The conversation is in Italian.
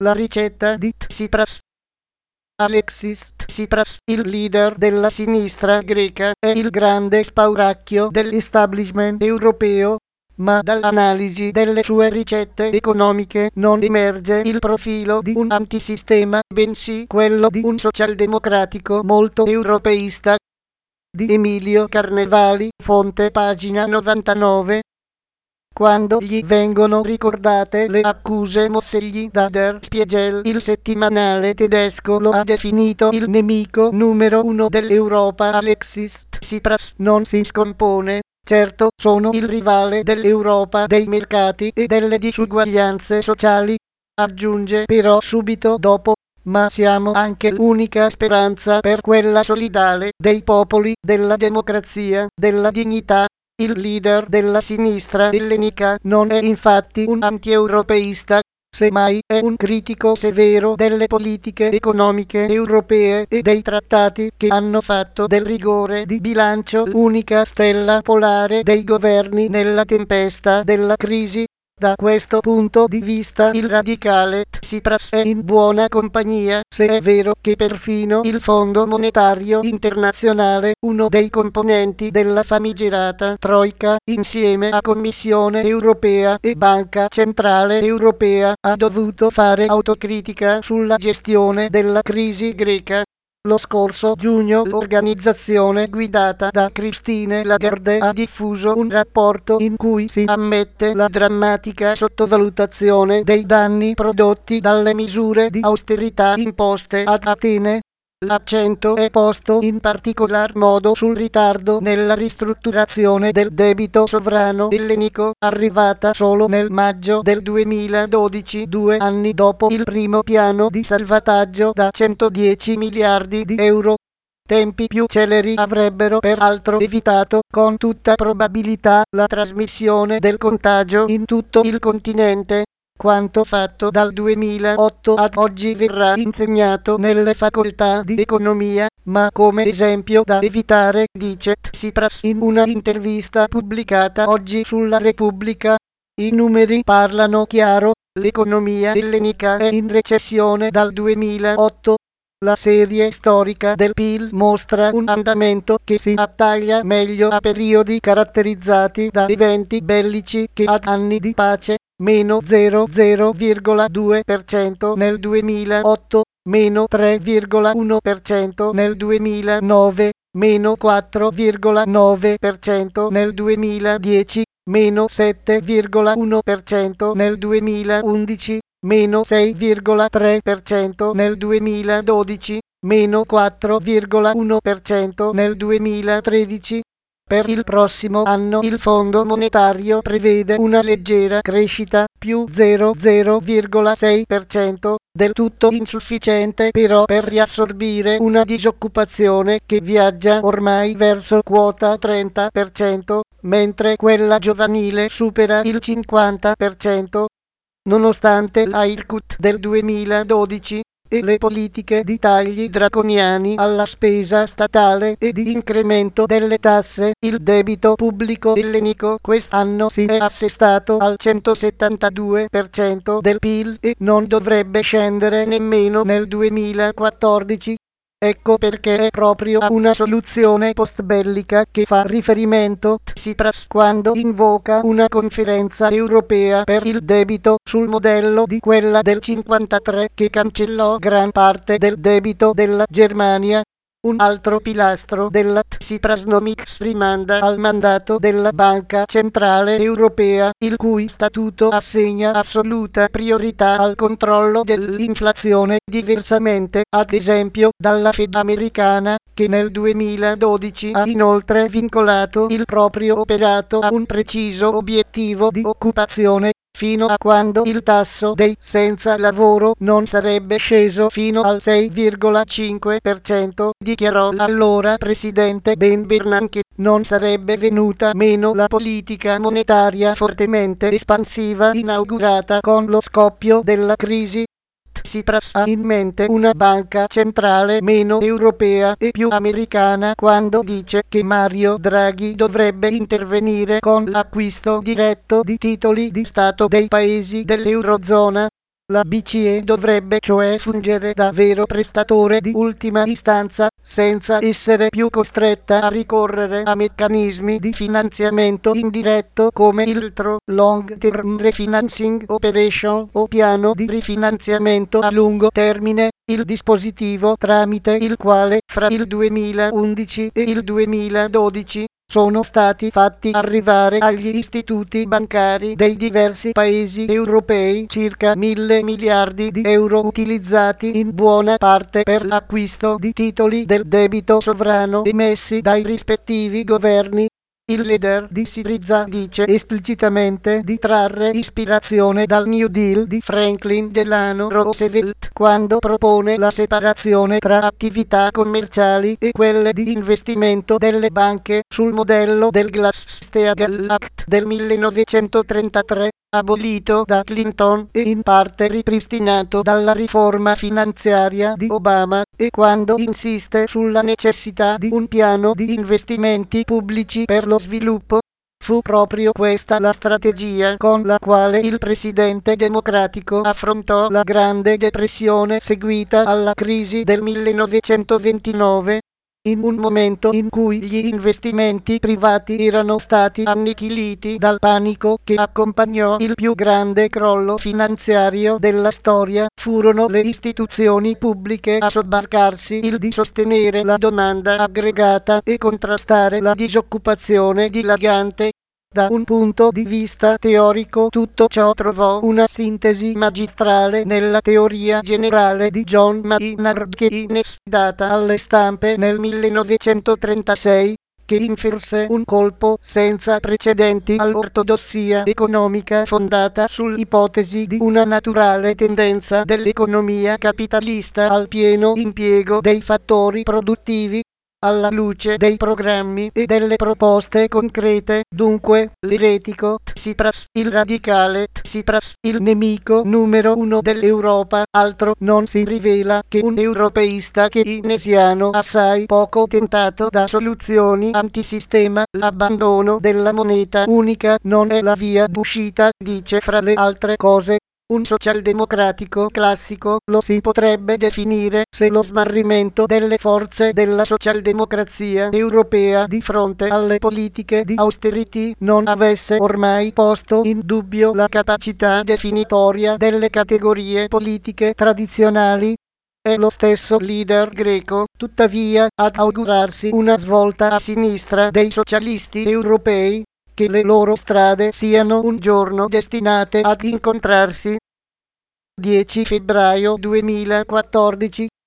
La ricetta di Tsipras. Alexis Tsipras, il leader della sinistra greca, è il grande spauracchio dell'establishment europeo, ma dall'analisi delle sue ricette economiche non emerge il profilo di un antisistema, bensì quello di un socialdemocratico molto europeista. Di Emilio Carnevali, fonte pagina 99. Quando gli vengono ricordate le accuse mossegli da Der Spiegel, il settimanale tedesco lo ha definito il nemico numero uno dell'Europa. Alexis Tsipras non si scompone. Certo, sono il rivale dell'Europa dei mercati e delle disuguaglianze sociali. Aggiunge però subito dopo: ma siamo anche l'unica speranza per quella solidale dei popoli, della democrazia, della dignità. Il leader della sinistra ellenica non è infatti un anti-europeista, semmai è un critico severo delle politiche economiche europee e dei trattati che hanno fatto del rigore di bilancio l'unica stella polare dei governi nella tempesta della crisi. Da questo punto di vista il radicale Tsipras è in buona compagnia, se è vero che perfino il Fondo Monetario Internazionale, uno dei componenti della famigerata Troika, insieme a Commissione Europea e Banca Centrale Europea, ha dovuto fare autocritica sulla gestione della crisi greca. Lo scorso giugno l'organizzazione guidata da Christine Lagarde ha diffuso un rapporto in cui si ammette la drammatica sottovalutazione dei danni prodotti dalle misure di austerità imposte ad Atene. L'accento è posto in particolar modo sul ritardo nella ristrutturazione del debito sovrano ellenico, arrivata solo nel maggio del 2012, 2 anni dopo il primo piano di salvataggio da 110 miliardi di euro. Tempi più celeri avrebbero peraltro evitato, con tutta probabilità, la trasmissione del contagio in tutto il continente. Quanto fatto dal 2008 ad oggi verrà insegnato nelle facoltà di economia, ma come esempio da evitare, dice Tsipras in una intervista pubblicata oggi sulla Repubblica. I numeri parlano chiaro, l'economia ellenica è in recessione dal 2008. La serie storica del PIL mostra un andamento che si attaglia meglio a periodi caratterizzati da eventi bellici che ad anni di pace. Meno 0,2% nel 2008, meno 3,1% nel 2009, meno 4,9% nel 2010, meno 7,1% nel 2011, meno 6,3% nel 2012, meno 4,1% nel 2013. Per il prossimo anno il Fondo Monetario prevede una leggera crescita, più 0,6%, del tutto insufficiente però per riassorbire una disoccupazione che viaggia ormai verso quota 30%, mentre quella giovanile supera il 50%. Nonostante l'haircut del 2012 e le politiche di tagli draconiani alla spesa statale e di incremento delle tasse, il debito pubblico ellenico quest'anno si è assestato al 172% del PIL e non dovrebbe scendere nemmeno nel 2014. Ecco perché è proprio a una soluzione post-bellica che fa riferimento Tsipras quando invoca una conferenza europea per il debito sul modello di quella del 1953 che cancellò gran parte del debito della Germania. Un altro pilastro della Tsiprasnomics rimanda al mandato della Banca Centrale Europea, il cui statuto assegna assoluta priorità al controllo dell'inflazione, diversamente, ad esempio, dalla Fed americana, che nel 2012 ha inoltre vincolato il proprio operato a un preciso obiettivo di occupazione, fino a quando il tasso dei senza lavoro non sarebbe sceso fino al 6,5%, dichiarò l'allora presidente Ben Bernanke. Non sarebbe venuta meno la politica monetaria fortemente espansiva inaugurata con lo scoppio della crisi. Tsipras ha in mente una banca centrale meno europea e più americana quando dice che Mario Draghi dovrebbe intervenire con l'acquisto diretto di titoli di Stato dei paesi dell'Eurozona. La BCE dovrebbe cioè fungere da vero prestatore di ultima istanza, senza essere più costretta a ricorrere a meccanismi di finanziamento indiretto come il Long Term Refinancing Operation o piano di rifinanziamento a lungo termine, il dispositivo tramite il quale fra il 2011 e il 2012 sono stati fatti arrivare agli istituti bancari dei diversi paesi europei circa 1.000 miliardi di euro utilizzati in buona parte per l'acquisto di titoli del debito sovrano emessi dai rispettivi governi. Il leader di Syriza dice esplicitamente di trarre ispirazione dal New Deal di Franklin Delano Roosevelt quando propone la separazione tra attività commerciali e quelle di investimento delle banche sul modello del Glass-Steagall Act del 1933, abolito da Clinton e in parte ripristinato dalla riforma finanziaria di Obama, e quando insiste sulla necessità di un piano di investimenti pubblici per lo sviluppo. Fu proprio questa la strategia con la quale il presidente democratico affrontò la Grande Depressione seguita alla crisi del 1929. In un momento in cui gli investimenti privati erano stati annichiliti dal panico che accompagnò il più grande crollo finanziario della storia, furono le istituzioni pubbliche a sobbarcarsi il di sostenere la domanda aggregata e contrastare la disoccupazione dilagante. Da un punto di vista teorico tutto ciò trovò una sintesi magistrale nella teoria generale di John Maynard Keynes data alle stampe nel 1936, che inflisse un colpo senza precedenti all'ortodossia economica fondata sull'ipotesi di una naturale tendenza dell'economia capitalista al pieno impiego dei fattori produttivi. Alla luce dei programmi e delle proposte concrete, dunque, l'eretico Tsipras, il radicale Tsipras, il nemico numero uno dell'Europa, altro non si rivela che un europeista keynesiano assai poco tentato da soluzioni antisistema. L'abbandono della moneta unica non è la via d'uscita, dice fra le altre cose. Un socialdemocratico classico lo si potrebbe definire se lo smarrimento delle forze della socialdemocrazia europea di fronte alle politiche di austerity non avesse ormai posto in dubbio la capacità definitoria delle categorie politiche tradizionali. È lo stesso leader greco, tuttavia, ad augurarsi una svolta a sinistra dei socialisti europei, che le loro strade siano un giorno destinate ad incontrarsi. 10 febbraio 2014